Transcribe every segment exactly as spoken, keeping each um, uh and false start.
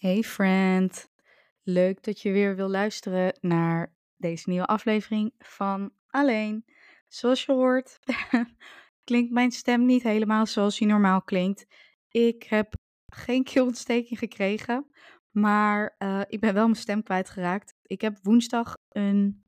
Hey friend, leuk dat je weer wil luisteren naar deze nieuwe aflevering van Alleen. Zoals je hoort, klinkt mijn stem niet helemaal zoals die normaal klinkt. Ik heb geen keelontsteking gekregen, maar eh, ik ben wel mijn stem kwijtgeraakt. Ik heb woensdag een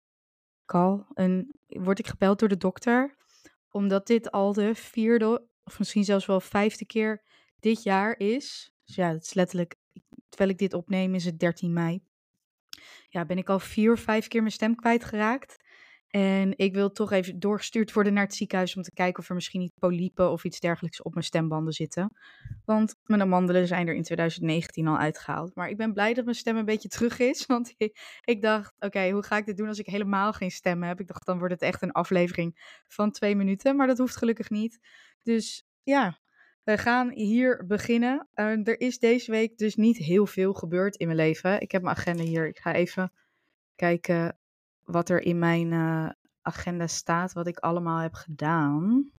call, een, word ik gebeld door de dokter, omdat dit al de vierde, of misschien zelfs wel vijfde keer dit jaar is. Dus ja, het is letterlijk, terwijl ik dit opneem, is het dertien mei. Ja, ben ik al vier of vijf keer mijn stem kwijtgeraakt. En ik wil toch even doorgestuurd worden naar het ziekenhuis om te kijken of er misschien niet polypen of iets dergelijks op mijn stembanden zitten. Want mijn amandelen zijn er in twintig negentien al uitgehaald. Maar ik ben blij dat mijn stem een beetje terug is. Want ik, ik dacht, oké, hoe ga ik dit doen als ik helemaal geen stem heb? Ik dacht, dan wordt het echt een aflevering van twee minuten. Maar dat hoeft gelukkig niet. Dus ja, we gaan hier beginnen. Uh, er is deze week dus niet heel veel gebeurd in mijn leven. Ik heb mijn agenda hier. Ik ga even kijken wat er in mijn uh, agenda staat, wat ik allemaal heb gedaan.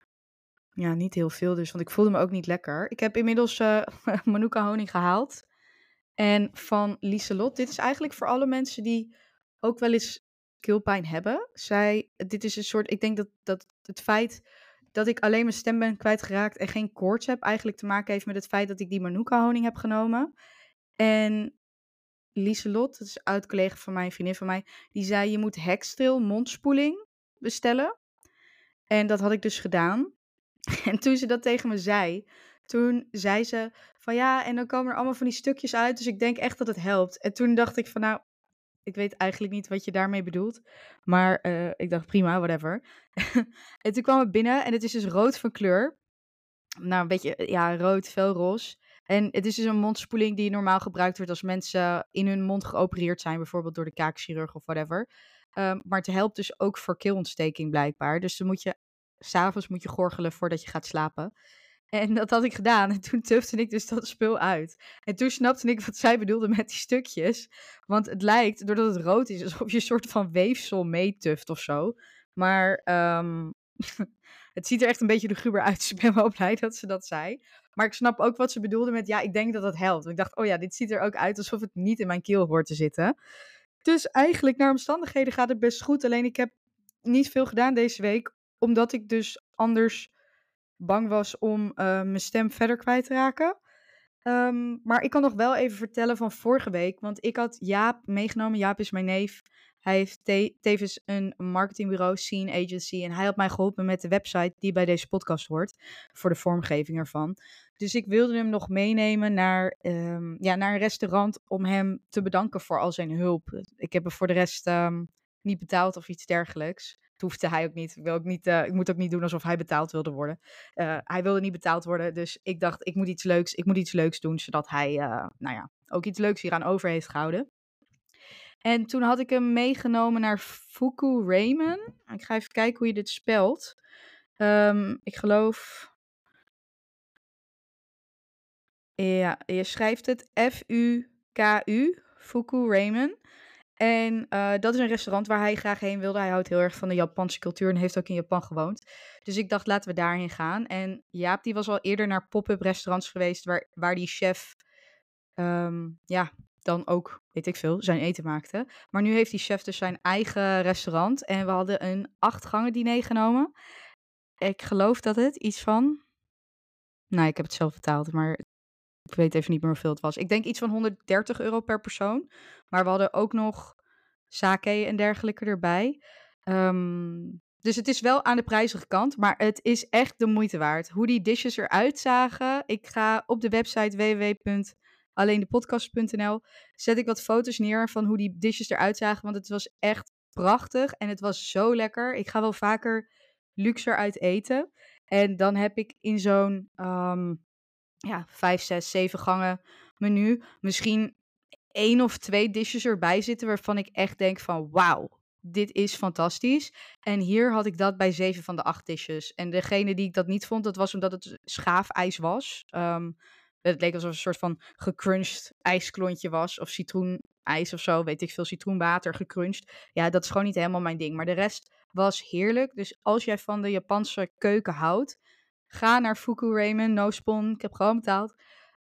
Ja, niet heel veel dus, want ik voelde me ook niet lekker. Ik heb inmiddels uh, Manuka honing gehaald. En van Lieselot. Dit is eigenlijk voor alle mensen die ook wel eens keelpijn hebben. Zij, dit is een soort, ik denk dat, dat het feit dat ik alleen mijn stem ben kwijtgeraakt en geen koorts heb, eigenlijk te maken heeft met het feit dat ik die Manuka honing heb genomen. En Lieselot, dat is een oud collega van mij, een vriendin van mij, die zei je moet Hextril mondspoeling bestellen. En dat had ik dus gedaan. En toen ze dat tegen me zei, toen zei ze van ja, en dan komen er allemaal van die stukjes uit, dus ik denk echt dat het helpt. En toen dacht ik van nou, ik weet eigenlijk niet wat je daarmee bedoelt, maar uh, ik dacht prima, whatever. En toen kwam het binnen en het is dus rood van kleur. Nou, een beetje, ja, rood, felroze. En het is dus een mondspoeling die normaal gebruikt wordt als mensen in hun mond geopereerd zijn, bijvoorbeeld door de kaakchirurg of whatever. Um, maar het helpt dus ook voor keelontsteking blijkbaar. Dus dan moet je, s'avonds moet je gorgelen voordat je gaat slapen. En dat had ik gedaan. En toen tufte ik dus dat spul uit. En toen snapte ik wat zij bedoelde met die stukjes. Want het lijkt, doordat het rood is, alsof je een soort van weefsel meetuft of zo. Maar um, het ziet er echt een beetje luguber uit. Dus ik ben wel blij dat ze dat zei. Maar ik snap ook wat ze bedoelde met, ja, ik denk dat dat helpt. Ik dacht, oh ja, dit ziet er ook uit alsof het niet in mijn keel hoort te zitten. Dus eigenlijk, naar omstandigheden gaat het best goed. Alleen ik heb niet veel gedaan deze week. Omdat ik dus anders bang was om uh, mijn stem verder kwijt te raken. Um, maar ik kan nog wel even vertellen van vorige week. Want ik had Jaap meegenomen. Jaap is mijn neef. Hij heeft te- tevens een marketingbureau, Scene Agency. En hij had mij geholpen met de website die bij deze podcast hoort. Voor de vormgeving ervan. Dus ik wilde hem nog meenemen naar, um, ja, naar een restaurant om hem te bedanken voor al zijn hulp. Ik heb hem voor de rest um, niet betaald of iets dergelijks. Dat hoefde hij ook niet. Ik, wil ook niet uh, ik moet ook niet doen alsof hij betaald wilde worden. Uh, hij wilde niet betaald worden, dus ik dacht, ik moet iets leuks, ik moet iets leuks doen, zodat hij, uh, nou ja, ook iets leuks hier aan over heeft gehouden. En toen had ik hem meegenomen naar Fuku Ramen. Ik ga even kijken hoe je dit spelt. Um, ik geloof... Ja, je schrijft het F U K U, Fuku Ramen. En uh, dat is een restaurant waar hij graag heen wilde. Hij houdt heel erg van de Japanse cultuur en heeft ook in Japan gewoond. Dus ik dacht, laten we daarheen gaan. En Jaap, die was al eerder naar pop-up restaurants geweest, waar, waar die chef, um, ja, dan ook, weet ik veel, zijn eten maakte. Maar nu heeft die chef dus zijn eigen restaurant. En we hadden een acht gangen diner genomen. Ik geloof dat het iets van... Nou, ik heb het zelf betaald, maar ik weet even niet meer hoeveel het was. Ik denk iets van honderddertig euro per persoon. Maar we hadden ook nog sake en dergelijke erbij. Um, dus het is wel aan de prijzige kant, maar het is echt de moeite waard. Hoe die dishes eruit zagen. Ik ga op de website w w w punt alleendepodcast punt n l zet ik wat foto's neer van hoe die dishes eruit zagen. Want het was echt prachtig en het was zo lekker. Ik ga wel vaker luxer uit eten. En dan heb ik in zo'n um, ja, vijf, zes, zeven gangen menu misschien één of twee dishes erbij zitten waarvan ik echt denk van wauw, dit is fantastisch. En hier had ik dat bij zeven van de acht dishes. En degene die ik dat niet vond, dat was omdat het schaafijs was. Um, het leek alsof het een soort van gecrunched ijsklontje was. Of citroenijs of zo, weet ik veel, citroenwater gecrunched. Ja, dat is gewoon niet helemaal mijn ding. Maar de rest was heerlijk. Dus als jij van de Japanse keuken houdt, ga naar Fuku Ramen, no spon, ik heb gewoon betaald.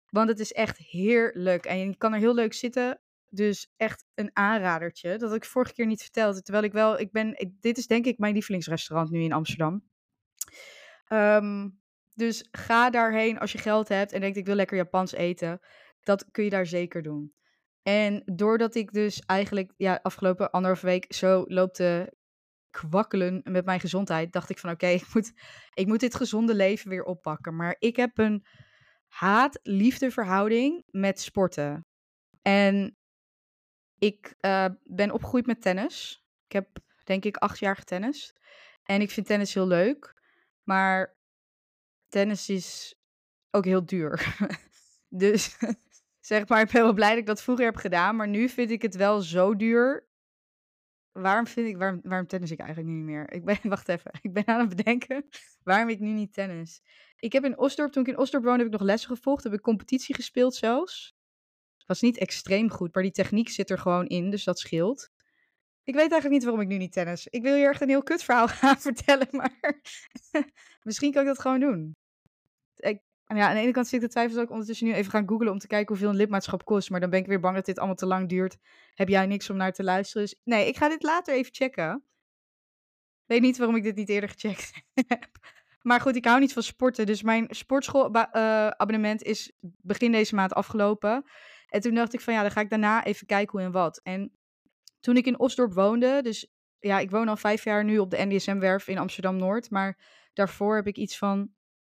Want het is echt heerlijk. En je kan er heel leuk zitten. Dus echt een aanradertje. Dat had ik vorige keer niet verteld. Terwijl ik wel, ik ben, ik- dit is denk ik mijn lievelingsrestaurant nu in Amsterdam. Ehm, dus ga daarheen als je geld hebt en denkt ik wil lekker Japans eten. Dat kun je daar zeker doen. En doordat ik dus eigenlijk ja, afgelopen anderhalve week zo loop te kwakkelen met mijn gezondheid, dacht ik van oké, ik, moet, ik moet dit gezonde leven weer oppakken. Maar ik heb een haat-liefde verhouding met sporten. En ik eh, ben opgegroeid met tennis. Ik heb denk ik acht jaar getennist. En ik vind tennis heel leuk. Maar tennis is ook heel duur. Dus zeg maar, ik ben wel blij dat ik dat vroeger heb gedaan. Maar nu vind ik het wel zo duur. Waarom vind ik, waarom, waarom tennis ik eigenlijk nu niet meer? Ik ben, wacht even, ik ben aan het bedenken waarom ik nu niet tennis. Ik heb in Osdorp, toen ik in Osdorp woonde, heb ik nog lessen gevolgd. Heb ik competitie gespeeld zelfs. Het was niet extreem goed, maar die techniek zit er gewoon in, dus dat scheelt. Ik weet eigenlijk niet waarom ik nu niet tennis. Ik wil hier echt een heel kut verhaal gaan vertellen, maar misschien kan ik dat gewoon doen. Ik, ja, aan de ene kant zit ik te twijfelen dat ik ondertussen nu even gaan googlen om te kijken hoeveel een lidmaatschap kost. Maar dan ben ik weer bang dat dit allemaal te lang duurt. Heb jij niks om naar te luisteren? Dus nee, ik ga dit later even checken. Weet niet waarom ik dit niet eerder gecheckt heb. Maar goed, ik hou niet van sporten. Dus mijn sportschoolabonnement is begin deze maand afgelopen. En toen dacht ik van ja, dan ga ik daarna even kijken hoe en wat. En toen ik in Osdorp woonde, dus ja, ik woon al vijf jaar nu op de N D S M-werf in Amsterdam-Noord. Maar daarvoor heb ik iets van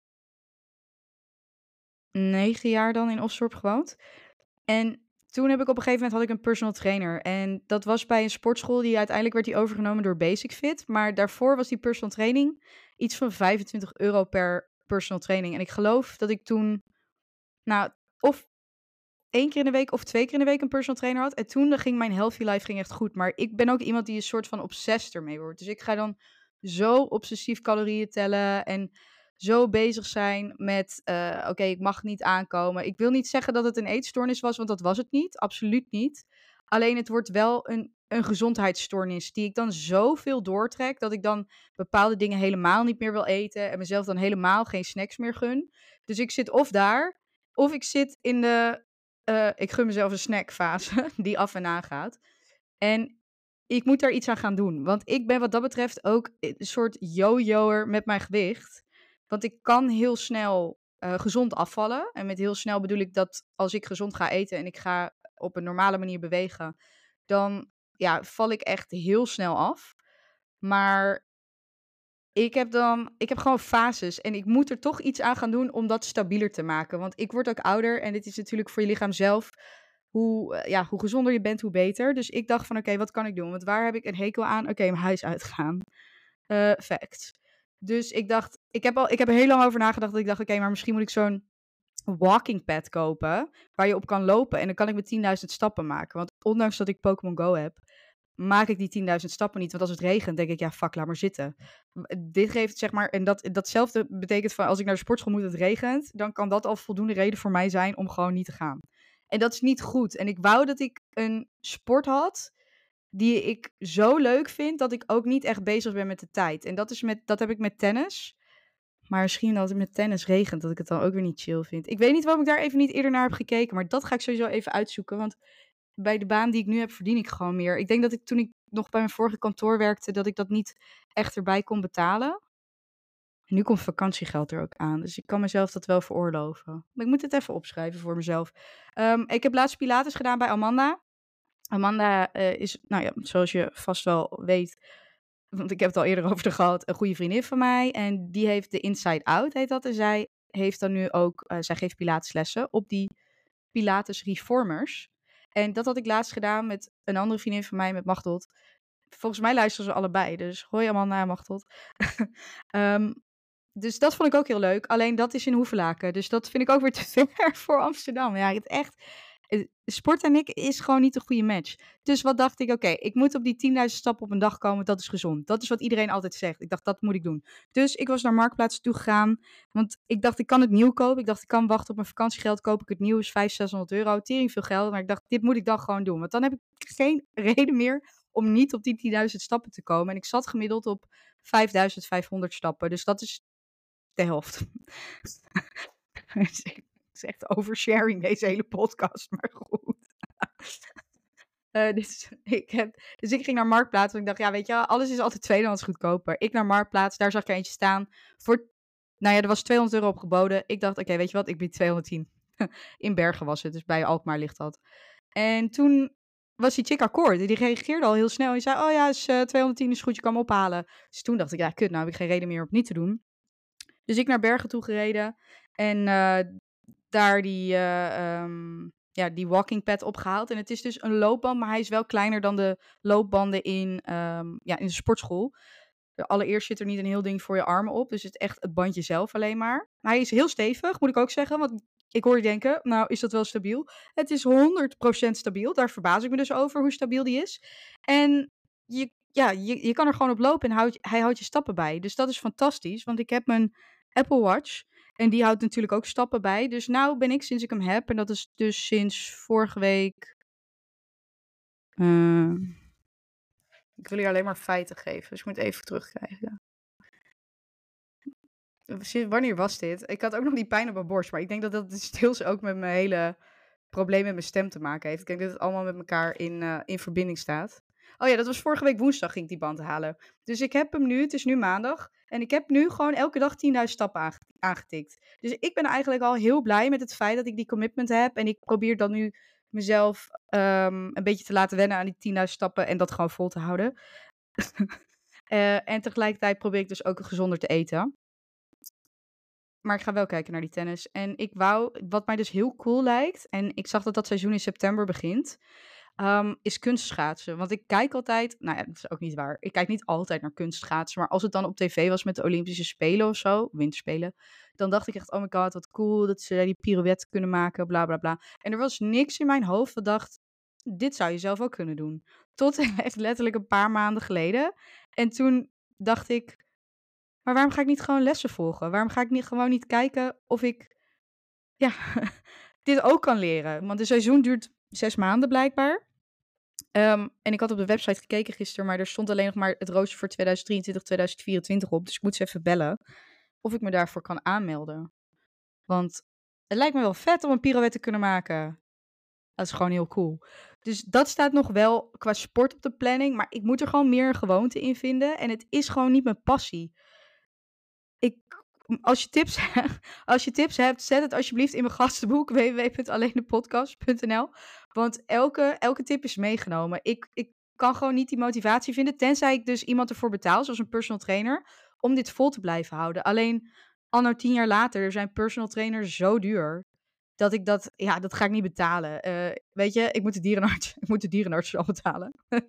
negen jaar dan in Osdorp gewoond. En toen heb ik op een gegeven moment had ik een personal trainer. En dat was bij een sportschool die uiteindelijk werd die overgenomen door Basic Fit. Maar daarvoor was die personal training iets van vijfentwintig euro per personal training. En ik geloof dat ik toen, nou, of één keer in de week of twee keer in de week een personal trainer had. En toen ging mijn healthy life ging echt goed. Maar ik ben ook iemand die een soort van obsessed ermee wordt. Dus ik ga dan zo obsessief calorieën tellen en zo bezig zijn met, eh, oké, ik mag niet aankomen. Ik wil niet zeggen dat het een eetstoornis was, want dat was het niet. Absoluut niet. Alleen het wordt wel een, een gezondheidsstoornis die ik dan zoveel doortrek, dat ik dan bepaalde dingen helemaal niet meer wil eten en mezelf dan helemaal geen snacks meer gun. Dus ik zit of daar, of ik zit in de eh, ik gun mezelf een snackfase die af en aan gaat. En ik moet daar iets aan gaan doen. Want ik ben wat dat betreft ook een soort yo-yoer met mijn gewicht. Want ik kan heel snel eh, gezond afvallen. En met heel snel bedoel ik dat als ik gezond ga eten en ik ga op een normale manier bewegen, dan ja, val ik echt heel snel af. Maar ik heb dan, ik heb gewoon fases en ik moet er toch iets aan gaan doen om dat stabieler te maken. Want ik word ook ouder en dit is natuurlijk voor je lichaam zelf. Hoe, eh, ja, hoe gezonder je bent, hoe beter. Dus ik dacht van, oké, wat kan ik doen? Want waar heb ik een hekel aan? Oké, mijn huis uitgaan. Eh facts. Dus ik dacht, ik heb, al, ik heb er heel lang over nagedacht. Dat ik dacht, oké, maar misschien moet ik zo'n walking pad kopen. Waar je op kan lopen. En dan kan ik met tienduizend stappen maken. Want ondanks dat ik Pokémon Go heb, maak ik die tienduizend stappen niet. Want als het regent, denk ik, ja, fuck, laat maar zitten. Dit geeft, zeg maar, en dat, datzelfde betekent van als ik naar de sportschool moet en het regent, dan kan dat al voldoende reden voor mij zijn om gewoon niet te gaan. En dat is niet goed. En ik wou dat ik een sport had die ik zo leuk vind, dat ik ook niet echt bezig ben met de tijd. En dat, is met, dat heb ik met tennis. Maar misschien als het met tennis regent, dat ik het dan ook weer niet chill vind. Ik weet niet waarom ik daar even niet eerder naar heb gekeken, maar dat ga ik sowieso even uitzoeken. Want bij de baan die ik nu heb, verdien ik gewoon meer. Ik denk dat ik toen ik nog bij mijn vorige kantoor werkte, dat ik dat niet echt erbij kon betalen. En nu komt vakantiegeld er ook aan, dus ik kan mezelf dat wel veroorloven. Maar ik moet het even opschrijven voor mezelf. Um, ik heb laatst Pilates gedaan bij Amanda. Amanda uh, is, nou ja, zoals je vast wel weet, want ik heb het al eerder over haar gehad, een goede vriendin van mij. En die heeft de Inside Out, heet dat. En zij heeft dan nu ook, uh, zij geeft Pilateslessen op die Pilates Reformers. En dat had ik laatst gedaan met een andere vriendin van mij, met Machteld. Volgens mij luisteren ze allebei, dus gooi allemaal naar Machteld. um, dus dat vond ik ook heel leuk. Alleen dat is in Hoevelaken. Dus dat vind ik ook weer te ver voor Amsterdam. Ja, het echt. Sport en ik is gewoon niet een goede match. Dus wat dacht ik? Oké, okay, ik moet op die tienduizend stappen op een dag komen. Dat is gezond. Dat is wat iedereen altijd zegt. Ik dacht, dat moet ik doen. Dus ik was naar Marktplaats toe gegaan. Want ik dacht, ik kan het nieuw kopen. Ik dacht, ik kan wachten op mijn vakantiegeld. Koop ik het nieuw, is vijfhonderd, zeshonderd euro. Tering veel geld. Maar ik dacht, dit moet ik dan gewoon doen. Want dan heb ik geen reden meer om niet op die tienduizend stappen te komen. En ik zat gemiddeld op vijfduizend vijfhonderd stappen. Dus dat is de helft. is echt oversharing deze hele podcast, maar goed. Uh, dus, ik heb, dus ik ging naar Marktplaats. Want ik dacht, ja, weet je wel, alles is altijd tweedehands goedkoper. Ik naar Marktplaats, daar zag ik eentje staan. Voor, nou ja, er was tweehonderd euro op geboden. Ik dacht, oké, okay, weet je wat, ik bied tweehonderdtien. In Bergen was het, dus bij Alkmaar ligt dat. En toen was die chick akkoord. Die reageerde al heel snel. Die zei, oh ja, is, uh, tweehonderdtien is goed, je kan hem ophalen. Dus toen dacht ik, ja, kut, nou heb ik geen reden meer om het niet te doen. Dus ik naar Bergen toe gereden. En uh, daar die... Uh, um, ja, die walking pad opgehaald. En het is dus een loopband, maar hij is wel kleiner dan de loopbanden in, um, ja, in de sportschool. Allereerst zit er niet een heel ding voor je armen op, dus het is echt het bandje zelf alleen maar. Hij is heel stevig, moet ik ook zeggen, want ik hoor je denken, nou is dat wel stabiel? Het is honderd procent stabiel, daar verbaas ik me dus over hoe stabiel die is. En je, ja, je, je kan er gewoon op lopen en houd, hij houdt je stappen bij. Dus dat is fantastisch, want ik heb mijn Apple Watch... En die houdt natuurlijk ook stappen bij. Dus nou ben ik sinds ik hem heb. En dat is dus sinds vorige week. Uh, ik wil hier alleen maar feiten geven. Dus ik moet even terugkrijgen. Sinds wanneer was dit? Ik had ook nog die pijn op mijn borst. Maar ik denk dat dat dus deels ook met mijn hele probleem met mijn stem te maken heeft. Ik denk dat het allemaal met elkaar in, uh, in verbinding staat. Oh ja, dat was vorige week woensdag ging ik die band halen. Dus ik heb hem nu, het is nu maandag. En ik heb nu gewoon elke dag tienduizend stappen aangetikt. Dus ik ben eigenlijk al heel blij met het feit dat ik die commitment heb. En ik probeer dan nu mezelf um, een beetje te laten wennen aan die tienduizend stappen. En dat gewoon vol te houden. uh, en tegelijkertijd probeer ik dus ook gezonder te eten. Maar ik ga wel kijken naar die tennis. En ik wou, wat mij dus heel cool lijkt. En ik zag dat dat seizoen in september begint. Um, is kunstschaatsen. Want ik kijk altijd... Nou ja, dat is ook niet waar. Ik kijk niet altijd naar kunstschaatsen. Maar als het dan op tv was met de Olympische Spelen of zo. Winterspelen. Dan dacht ik echt, oh my god, wat cool. Dat ze die pirouette kunnen maken. Bla, bla, bla. En er was niks in mijn hoofd dat dacht... Dit zou je zelf ook kunnen doen. Tot echt letterlijk een paar maanden geleden. En toen dacht ik... Maar waarom ga ik niet gewoon lessen volgen? Waarom ga ik niet, gewoon niet kijken of ik... Ja, dit ook kan leren. Want het seizoen duurt zes maanden blijkbaar. Um, en ik had op de website gekeken gisteren, maar er stond alleen nog maar het rooster voor tweeduizend drieëntwintig, tweeduizend vierentwintig op. Dus ik moet ze even bellen of ik me daarvoor kan aanmelden. Want het lijkt me wel vet om een pirouette te kunnen maken. Dat is gewoon heel cool. Dus dat staat nog wel qua sport op de planning, maar ik moet er gewoon meer een gewoonte in vinden. En het is gewoon niet mijn passie. Ik... Als je, tips, als je tips hebt, zet het alsjeblieft in mijn gastenboek w w w punt alleendepodcast punt n l. Want elke, elke tip is meegenomen. Ik, ik kan gewoon niet die motivatie vinden, tenzij ik dus iemand ervoor betaal, zoals een personal trainer, om dit vol te blijven houden. Alleen, anno tien jaar later zijn personal trainers zo duur, dat ik dat, ja, dat ga ik niet betalen. Uh, weet je, ik moet de dierenarts, ik moet de dierenarts al betalen.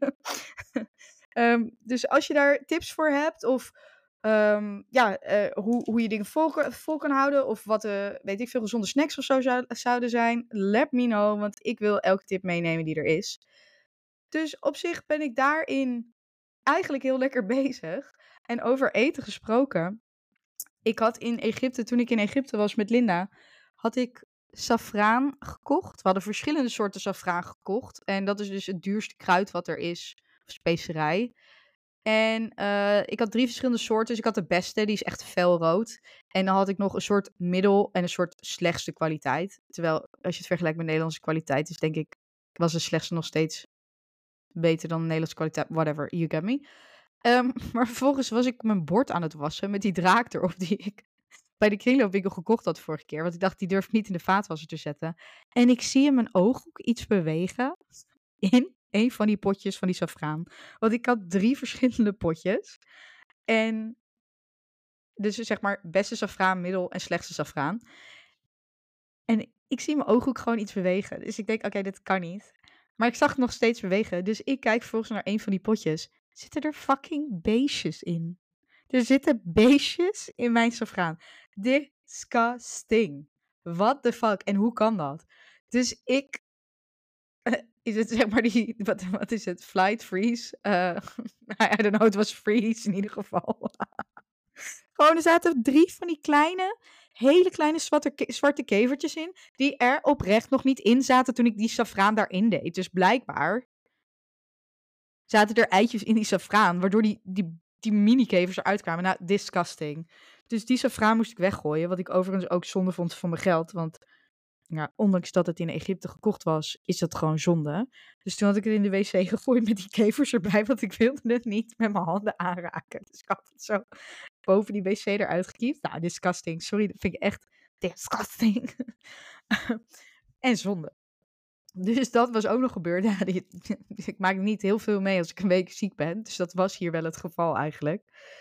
um, dus als je daar tips voor hebt, of... Um, ja, uh, hoe, hoe je dingen vol, vol kan houden. Of wat, uh, weet ik veel, gezonde snacks of zo zou, zouden zijn. Let me know, want ik wil elke tip meenemen die er is. Dus op zich ben ik daarin eigenlijk heel lekker bezig. En over eten gesproken. Ik had in Egypte, toen ik in Egypte was met Linda, had ik safraan gekocht. We hadden verschillende soorten safraan gekocht. En dat is dus het duurste kruid wat er is. Of specerij. En uh, ik had drie verschillende soorten. Dus ik had de beste, die is echt felrood. En dan had ik nog een soort middel en een soort slechtste kwaliteit. Terwijl, als je het vergelijkt met Nederlandse kwaliteit, is denk ik, was de slechtste nog steeds beter dan de Nederlandse kwaliteit. Whatever, you get me. Um, maar vervolgens was ik mijn bord aan het wassen met die draak erop die ik bij de kringloopwinkel gekocht had vorige keer. Want ik dacht, die durf ik niet in de vaatwasser te zetten. En ik zie in mijn ooghoek iets bewegen in een van die potjes van die safraan. Want ik had drie verschillende potjes. En dus zeg maar beste safraan, middel en slechtste safraan. En ik zie in mijn ooghoek gewoon iets bewegen. Dus ik denk, oké, okay, dit kan niet. Maar ik zag het nog steeds bewegen. Dus ik kijk vervolgens naar een van die potjes. Zitten er fucking beestjes in? Er zitten beestjes in mijn safraan. Disgusting. What the fuck? En hoe kan dat? Dus ik... Is het zeg maar die, wat, wat is het, flight freeze? Uh, I don't know, het was freeze in ieder geval. Gewoon, er zaten drie van die kleine, hele kleine zwarte, zwarte kevertjes in, die er oprecht nog niet in zaten toen ik die safraan daarin deed. Dus blijkbaar zaten er eitjes in die safraan, waardoor die, die, die mini-kevers eruit kwamen. Nou, disgusting. Dus die safraan moest ik weggooien, wat ik overigens ook zonde vond van mijn geld, want Ja, ondanks dat het in Egypte gekocht was, is dat gewoon zonde. Dus toen had ik het in de wc gegooid met die kevers erbij, want ik wilde het niet met mijn handen aanraken. Dus ik had het zo boven die wc eruit gekiept. Nou, disgusting. Sorry, dat vind ik echt disgusting. En zonde. Dus dat was ook nog gebeurd. Ja, die, ik maak niet heel veel mee als ik een week ziek ben. Dus dat was hier wel het geval eigenlijk.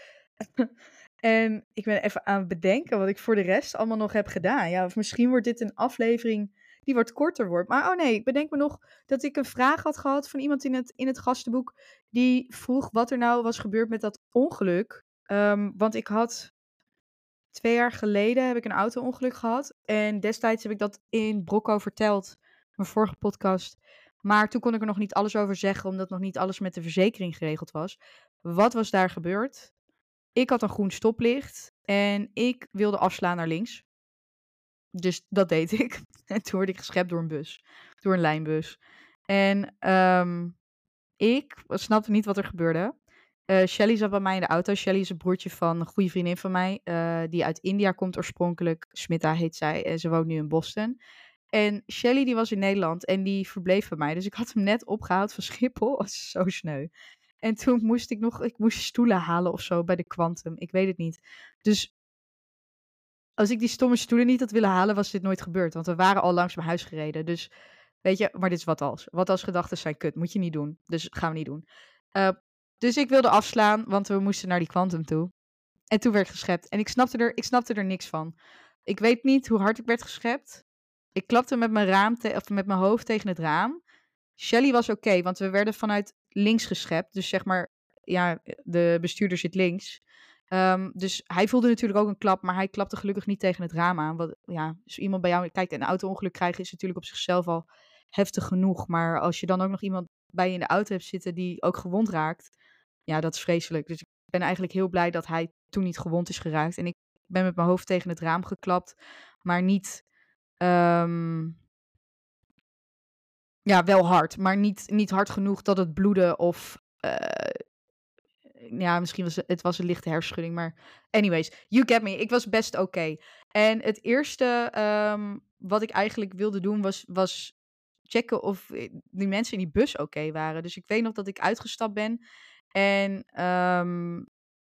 En ik ben even aan het bedenken wat ik voor de rest allemaal nog heb gedaan. Ja, of misschien wordt dit een aflevering die wat korter wordt. Maar oh nee, ik bedenk me nog dat ik een vraag had gehad van iemand in het, in het gastenboek. Die vroeg wat er nou was gebeurd met dat ongeluk. Um, want ik had twee jaar geleden heb ik een auto-ongeluk gehad. En destijds heb ik dat in Brocco verteld. Mijn vorige podcast. Maar toen kon ik er nog niet alles over zeggen, omdat nog niet alles met de verzekering geregeld was. Wat was daar gebeurd? Ik had een groen stoplicht en ik wilde afslaan naar links. Dus dat deed ik. En toen word ik geschept door een bus. Door een lijnbus. En um, ik snapte niet wat er gebeurde. Uh, Shelly zat bij mij in de auto. Shelly is een broertje van een goede vriendin van mij. Uh, die uit India komt oorspronkelijk. Smita heet zij. En ze woont nu in Boston. En Shelly die was in Nederland. En die verbleef bij mij. Dus ik had hem net opgehaald van Schiphol. Dat is zo sneu. En toen moest ik nog, ik moest stoelen halen of zo bij de Quantum. Ik weet het niet. Dus als ik die stomme stoelen niet had willen halen, was dit nooit gebeurd. Want we waren al langs mijn huis gereden. Dus weet je, maar dit is wat als. Wat als gedachten zijn kut. Moet je niet doen. Dus gaan we niet doen. Uh, dus ik wilde afslaan, want we moesten naar die Quantum toe. En toen werd ik geschept. En ik snapte er, ik snapte er niks van. Ik weet niet hoe hard ik werd geschept. Ik klapte met mijn, raam te- of met mijn hoofd tegen het raam. Shelly was oké, okay, want we werden vanuit links geschept. Dus zeg maar, ja, de bestuurder zit links. Um, dus hij voelde natuurlijk ook een klap, maar hij klapte gelukkig niet tegen het raam aan. Wat, ja, dus iemand bij jou, kijk, een auto-ongeluk krijgen is natuurlijk op zichzelf al heftig genoeg. Maar als je dan ook nog iemand bij je in de auto hebt zitten die ook gewond raakt, ja, dat is vreselijk. Dus ik ben eigenlijk heel blij dat hij toen niet gewond is geraakt. En ik ben met mijn hoofd tegen het raam geklapt, maar niet... Um, Ja, wel hard, maar niet, niet hard genoeg dat het bloedde of... Uh, ja, misschien was het, het was een lichte hersenschudding, maar... Anyways, you get me. Ik was best oké. Okay. En het eerste um, wat ik eigenlijk wilde doen was, was checken of die mensen in die bus oké okay waren. Dus ik weet nog dat ik uitgestapt ben en... Um,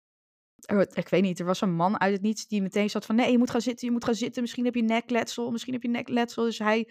ik weet niet, er was een man uit het niets die meteen zat van... Nee, je moet gaan zitten, je moet gaan zitten. Misschien heb je nekletsel, misschien heb je nekletsel. Dus hij...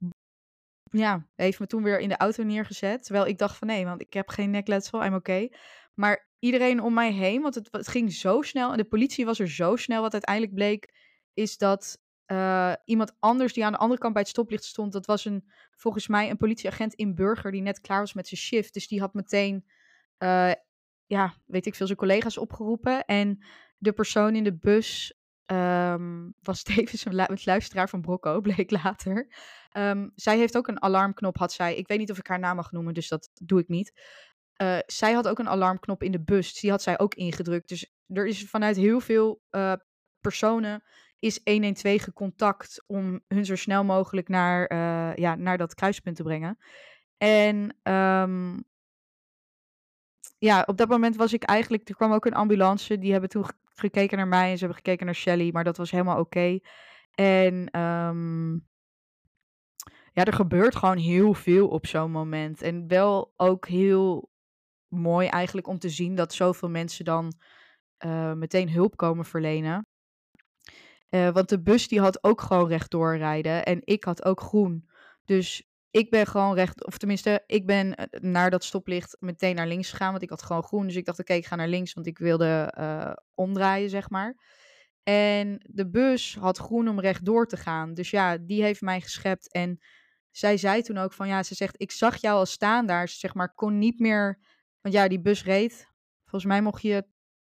Ja, heeft me toen weer in de auto neergezet. Terwijl ik dacht van nee, want ik heb geen nekletsel, I'm oké. Okay. Maar iedereen om mij heen, want het, het ging zo snel en de politie was er zo snel. Wat uiteindelijk bleek, is dat uh, iemand anders die aan de andere kant bij het stoplicht stond, dat was een, volgens mij een politieagent in Burger die net klaar was met zijn shift. Dus die had meteen, uh, ja, weet ik veel, zijn collega's opgeroepen. En de persoon in de bus... Um, was tevens een lu- luisteraar van Brocco, bleek later. Um, zij heeft ook een alarmknop, had zij. Ik weet niet of ik haar naam mag noemen, dus dat doe ik niet. Uh, zij had ook een alarmknop in de bus. Die had zij ook ingedrukt. Dus er is vanuit heel veel uh, personen is honderdtwaalf gecontact om hun zo snel mogelijk naar, uh, ja, naar dat kruispunt te brengen. En um, ja, op dat moment was ik eigenlijk... Er kwam ook een ambulance. Die hebben toen gekeken naar mij en ze hebben gekeken naar Shelly. Maar dat was helemaal oké. Okay. En um, ja, er gebeurt gewoon heel veel op zo'n moment. En wel ook heel mooi eigenlijk om te zien dat zoveel mensen dan uh, meteen hulp komen verlenen. Uh, want de bus die had ook gewoon rechtdoor rijden. En ik had ook groen. Dus ik ben gewoon recht... Of tenminste, ik ben naar dat stoplicht meteen naar links gegaan. Want ik had gewoon groen. Dus ik dacht, oké, okay, ik ga naar links. Want ik wilde uh, omdraaien, zeg maar. En de bus had groen om rechtdoor te gaan. Dus ja, die heeft mij geschept. En zij zei toen ook van, ja, ze zegt, ik zag jou al staan daar. Ze zeg maar, kon niet meer... Want ja, die bus reed. Volgens mij mocht je...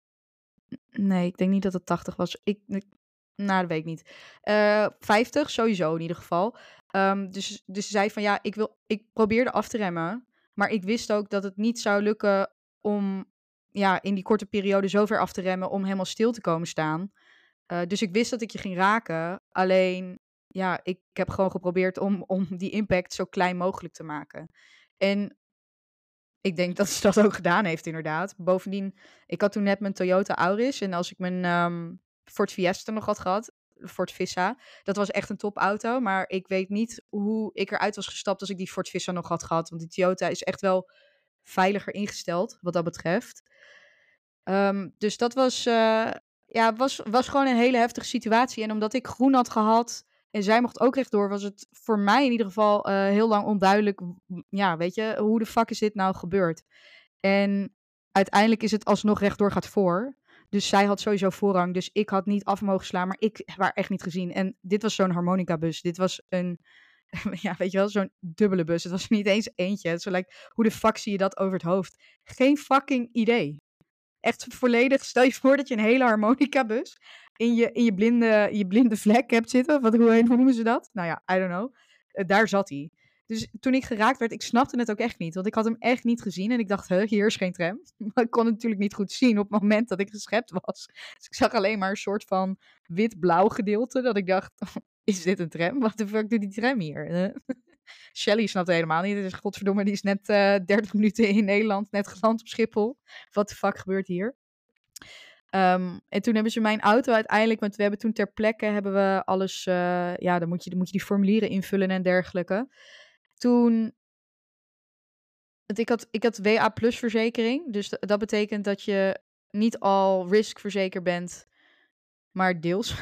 Nee, ik denk niet dat het tachtig was. Ik... ik Nou, dat weet ik niet. Uh, vijftig, sowieso in ieder geval. Um, dus, dus ze zei van ja, ik, wil, ik probeerde af te remmen. Maar ik wist ook dat het niet zou lukken om ja, in die korte periode zo ver af te remmen om helemaal stil te komen staan. Uh, dus ik wist dat ik je ging raken. Alleen, ja, ik heb gewoon geprobeerd om, om die impact zo klein mogelijk te maken. En ik denk dat ze dat ook gedaan heeft, inderdaad. Bovendien, ik had toen net mijn Toyota Auris. En als ik mijn um, Ford Fiesta nog had gehad, Ford Vissa. Dat was echt een topauto, maar ik weet niet hoe ik eruit was gestapt als ik die Ford Vissa nog had gehad. Want die Toyota is echt wel veiliger ingesteld, wat dat betreft. Um, dus dat was, uh, ja, was, was gewoon een hele heftige situatie. En omdat ik groen had gehad en zij mocht ook rechtdoor, was het voor mij in ieder geval uh, heel lang onduidelijk. Ja, weet je, hoe de fuck is dit nou gebeurd? En uiteindelijk is het alsnog rechtdoor gaat voor. Dus zij had sowieso voorrang. Dus ik had niet af mogen slaan, maar ik heb haar echt niet gezien. En dit was zo'n harmonica-bus. Dit was een, ja, weet je wel, zo'n dubbele bus. Het was niet eens eentje. Zo lijkt, hoe de fuck zie je dat over het hoofd? Geen fucking idee. Echt volledig, stel je voor dat je een hele harmonica-bus in je, in je, blinde, je blinde vlek hebt zitten. Wat, hoe, hoe noemen ze dat? Nou ja, I don't know. Uh, daar zat hij. Dus toen ik geraakt werd, ik snapte het ook echt niet. Want ik had hem echt niet gezien. En ik dacht, huh, hier is geen tram. Maar ik kon het natuurlijk niet goed zien op het moment dat ik geschept was. Dus ik zag alleen maar een soort van wit-blauw gedeelte. Dat ik dacht, is dit een tram? Wat de fuck doet die tram hier? Shelly snapt het helemaal niet. Dus godverdomme, die is net uh, dertig minuten in Nederland, net geland op Schiphol. Wat de fuck gebeurt hier? Um, en toen hebben ze mijn auto uiteindelijk, want we hebben toen ter plekke hebben we alles, uh, ja, dan moet je, dan moet je die formulieren invullen en dergelijke. Toen, ik had, ik had W A plus verzekering, dus d- dat betekent dat je niet al risk verzekerd bent, maar deels.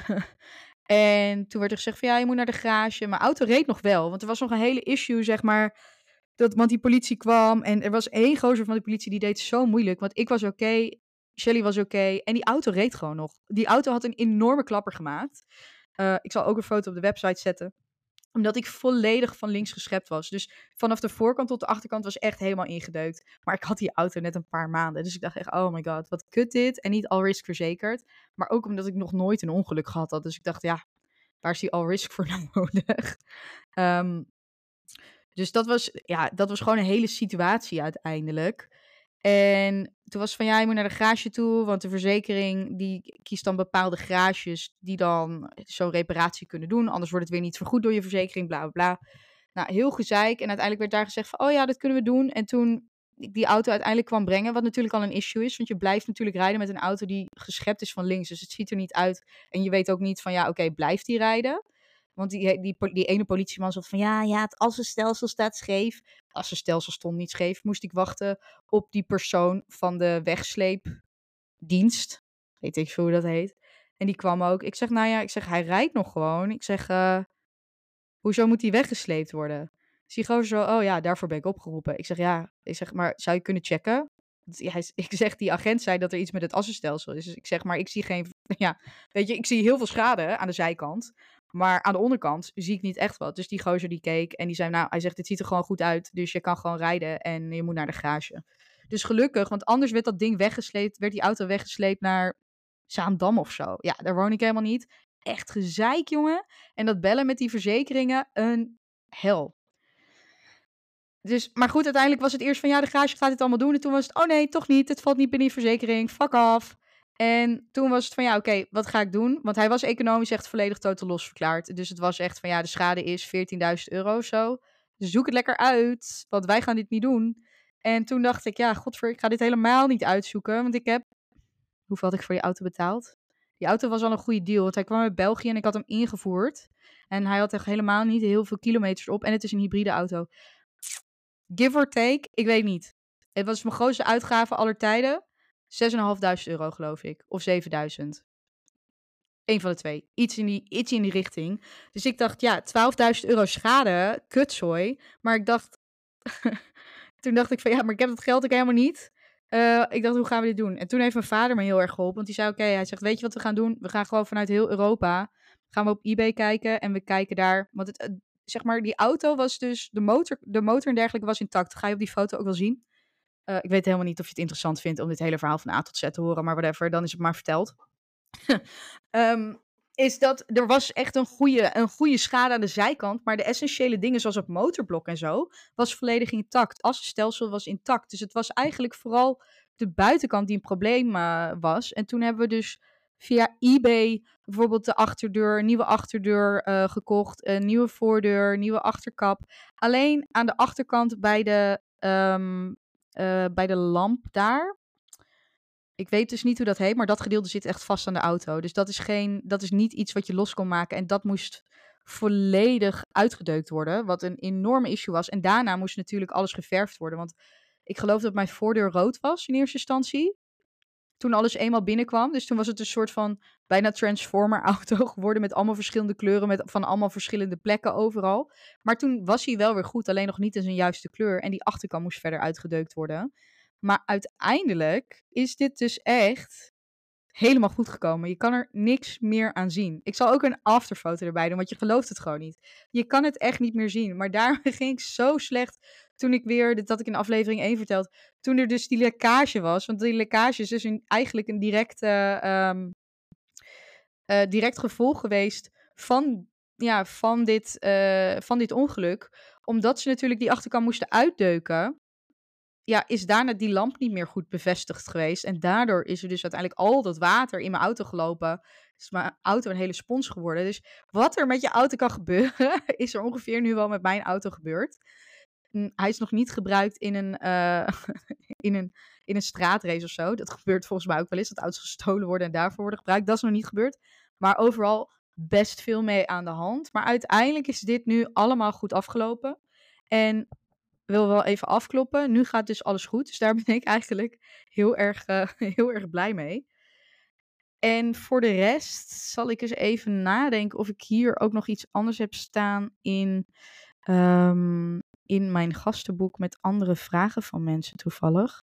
En toen werd er gezegd van ja, je moet naar de garage. Mijn auto reed nog wel, want er was nog een hele issue, zeg maar. Dat, want die politie kwam en er was één gozer van de politie die deed zo moeilijk. Want ik was oké, okay, Shelly was oké okay, en die auto reed gewoon nog. Die auto had een enorme klapper gemaakt. Uh, ik zal ook een foto op de website zetten. Omdat ik volledig van links geschept was. Dus vanaf de voorkant tot de achterkant was echt helemaal ingedeukt. Maar ik had die auto net een paar maanden. Dus ik dacht echt, oh my god, wat kut dit. En niet all risk verzekerd. Maar ook omdat ik nog nooit een ongeluk gehad had. Dus ik dacht, ja, waar is die all risk voor nou nodig? Um, dus dat was, ja, dat was gewoon een hele situatie uiteindelijk. En toen was het van, ja, je moet naar de garage toe, want de verzekering die kiest dan bepaalde garages die dan zo'n reparatie kunnen doen. Anders wordt het weer niet vergoed door je verzekering, bla, bla, bla. Nou, heel gezeik. En uiteindelijk werd daar gezegd van, oh ja, dat kunnen we doen. En toen ik die auto uiteindelijk kwam brengen, wat natuurlijk al een issue is, want je blijft natuurlijk rijden met een auto die geschept is van links. Dus het ziet er niet uit. En je weet ook niet van, ja, oké, okay, blijft die rijden? Want die, die, die ene politieman zat van, ja, ja, het assenstelsel staat scheef. Het assenstelsel stond niet scheef. Moest ik wachten op die persoon van de wegsleepdienst. Weet ik veel hoe dat heet. En die kwam ook. Ik zeg, nou ja, ik zeg, hij rijdt nog gewoon. Ik zeg, uh, hoezo moet hij weggesleept worden? Dus die gozer zo, oh ja, daarvoor ben ik opgeroepen. Ik zeg, ja, ik zeg, maar zou je kunnen checken? Hij, ik zeg, die agent zei dat er iets met het assenstelsel is. Dus ik zeg, maar ik zie geen, ja, weet je, ik zie heel veel schade aan de zijkant. Maar aan de onderkant zie ik niet echt wat. Dus die gozer die keek en die zei, nou, hij zegt, het ziet er gewoon goed uit. Dus je kan gewoon rijden en je moet naar de garage. Dus gelukkig, want anders werd dat ding weggesleept, werd die auto weggesleept naar Zaandam of zo. Ja, daar woon ik helemaal niet. Echt gezeik, jongen. En dat bellen met die verzekeringen, een hel. Dus, maar goed, uiteindelijk was het eerst van, ja, de garage gaat dit allemaal doen. En toen was het, oh nee, toch niet. Het valt niet binnen je verzekering. Fuck off. En toen was het van, ja, oké, okay, wat ga ik doen? Want hij was economisch echt volledig totaal los verklaard. Dus het was echt van, ja, de schade is veertienduizend euro of zo. Dus zoek het lekker uit, want wij gaan dit niet doen. En toen dacht ik, ja, godver, ik ga dit helemaal niet uitzoeken. Want ik heb, hoeveel had ik voor die auto betaald? Die auto was al een goede deal, want hij kwam uit België en ik had hem ingevoerd. En hij had echt helemaal niet heel veel kilometers op. En het is een hybride auto. Give or take, ik weet niet. Het was mijn grootste uitgave aller tijden. zesduizend vijfhonderd euro, geloof ik. Of zevenduizend. Eén van de twee. Iets in die, iets in die richting. Dus ik dacht, ja, twaalfduizend euro schade. Kutzooi. Maar ik dacht... toen dacht ik van, ja, maar ik heb dat geld ook helemaal niet. Uh, ik dacht, hoe gaan we dit doen? En toen heeft mijn vader me heel erg geholpen. Want die zei, oké, okay, hij zegt, weet je wat we gaan doen? We gaan gewoon vanuit heel Europa. Gaan we op eBay kijken. En we kijken daar... Want het... zeg maar, die auto was dus, de motor, de motor en dergelijke was intact. Dat ga je op die foto ook wel zien. Uh, ik weet helemaal niet of je het interessant vindt om dit hele verhaal van A tot Z te horen, maar whatever, dan is het maar verteld. um, is dat, er was echt een goede, een goede schade aan de zijkant, maar de essentiële dingen zoals het motorblok en zo, was volledig intact. Het assenstelsel was intact, dus het was eigenlijk vooral de buitenkant die een probleem uh, was. En toen hebben we dus via eBay bijvoorbeeld de achterdeur, nieuwe achterdeur uh, gekocht, een nieuwe voordeur, nieuwe achterkap. Alleen aan de achterkant bij de, um, uh, bij de lamp daar. Ik weet dus niet hoe dat heet, maar dat gedeelte zit echt vast aan de auto. Dus dat is, geen, dat is niet iets wat je los kon maken. En dat moest volledig uitgedeukt worden, wat een enorme issue was. En daarna moest natuurlijk alles geverfd worden. Want ik geloof dat mijn voordeur rood was in eerste instantie. Toen alles eenmaal binnenkwam. Dus toen was het een soort van bijna Transformer-auto geworden met allemaal verschillende kleuren, met van allemaal verschillende plekken overal. Maar toen was hij wel weer goed, alleen nog niet in zijn juiste kleur. En die achterkant moest verder uitgedeukt worden. Maar uiteindelijk is dit dus echt helemaal goed gekomen. Je kan er niks meer aan zien. Ik zal ook een afterfoto erbij doen, want je gelooft het gewoon niet. Je kan het echt niet meer zien. Maar daar ging ik zo slecht toen ik weer, dit had ik in aflevering één verteld, toen er dus die lekkage was. Want die lekkage is dus een, eigenlijk een directe, um, uh, direct gevolg geweest van, ja, van, dit, uh, van dit ongeluk. Omdat ze natuurlijk die achterkant moesten uitdeuken. Ja, is daarna die lamp niet meer goed bevestigd geweest. En daardoor is er dus uiteindelijk al dat water in mijn auto gelopen. Is mijn auto een hele spons geworden. Dus wat er met je auto kan gebeuren, is er ongeveer nu wel met mijn auto gebeurd. Hij is nog niet gebruikt in een, uh, in een, in een straatrace of zo. Dat gebeurt volgens mij ook wel eens, dat auto's gestolen worden en daarvoor worden gebruikt. Dat is nog niet gebeurd. Maar overal best veel mee aan de hand. Maar uiteindelijk is dit nu allemaal goed afgelopen. En wil wel even afkloppen. Nu gaat dus alles goed. Dus daar ben ik eigenlijk heel erg, uh, heel erg blij mee. En voor de rest zal ik eens even nadenken of ik hier ook nog iets anders heb staan in, um, in mijn gastenboek met andere vragen van mensen toevallig.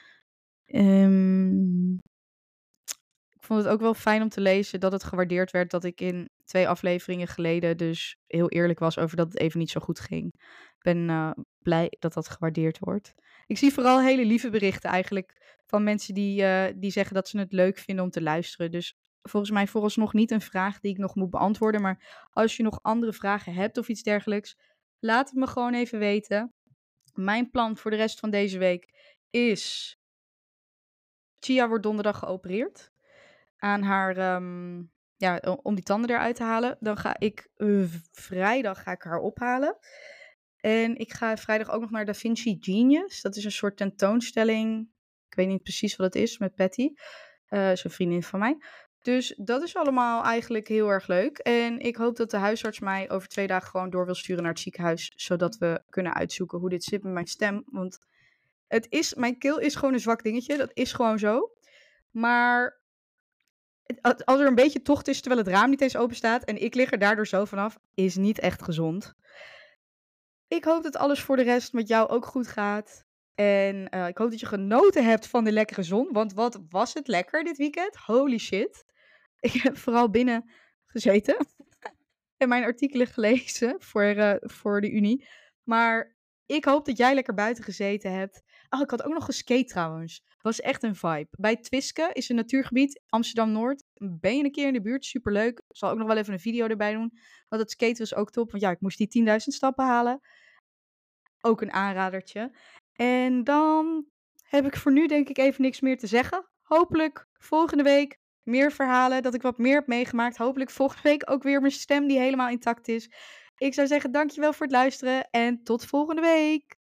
Um, ik vond het ook wel fijn om te lezen dat het gewaardeerd werd dat ik in twee afleveringen geleden dus heel eerlijk was over dat het even niet zo goed ging. Ik ben uh, blij dat dat gewaardeerd wordt. Ik zie vooral hele lieve berichten eigenlijk van mensen die, uh, die zeggen dat ze het leuk vinden om te luisteren. Dus volgens mij vooralsnog niet een vraag die ik nog moet beantwoorden. Maar als je nog andere vragen hebt of iets dergelijks, laat het me gewoon even weten. Mijn plan voor de rest van deze week is: Chia wordt donderdag geopereerd aan haar, um, ja, om die tanden eruit te halen. Dan ga ik uh, vrijdag ga ik haar ophalen. En ik ga vrijdag ook nog naar Da Vinci Genius. Dat is een soort tentoonstelling. Ik weet niet precies wat het is, met Patty. Uh, is een vriendin van mij. Dus dat is allemaal eigenlijk heel erg leuk. En ik hoop dat de huisarts mij over twee dagen gewoon door wil sturen naar het ziekenhuis. Zodat we kunnen uitzoeken hoe dit zit met mijn stem. Want het is, mijn keel is gewoon een zwak dingetje. Dat is gewoon zo. Maar als er een beetje tocht is terwijl het raam niet eens open staat en ik lig er daardoor zo vanaf, is niet echt gezond. Ik hoop dat alles voor de rest met jou ook goed gaat. En uh, ik hoop dat je genoten hebt van de lekkere zon. Want wat was het lekker dit weekend? Holy shit. Ik heb vooral binnen gezeten en mijn artikelen gelezen voor, uh, voor de Unie. Maar ik hoop dat jij lekker buiten gezeten hebt. Oh, ik had ook nog geskate trouwens. Was echt een vibe. Bij Twiske is een natuurgebied, Amsterdam-Noord. Ben je een keer in de buurt? Superleuk. Ik zal ook nog wel even een video erbij doen. Want het skaten was ook top. Want ja, ik moest die tienduizend stappen halen. Ook een aanradertje. En dan heb ik voor nu denk ik even niks meer te zeggen. Hopelijk volgende week meer verhalen. Dat ik wat meer heb meegemaakt. Hopelijk volgende week ook weer mijn stem die helemaal intact is. Ik zou zeggen dankjewel voor het luisteren. En tot volgende week.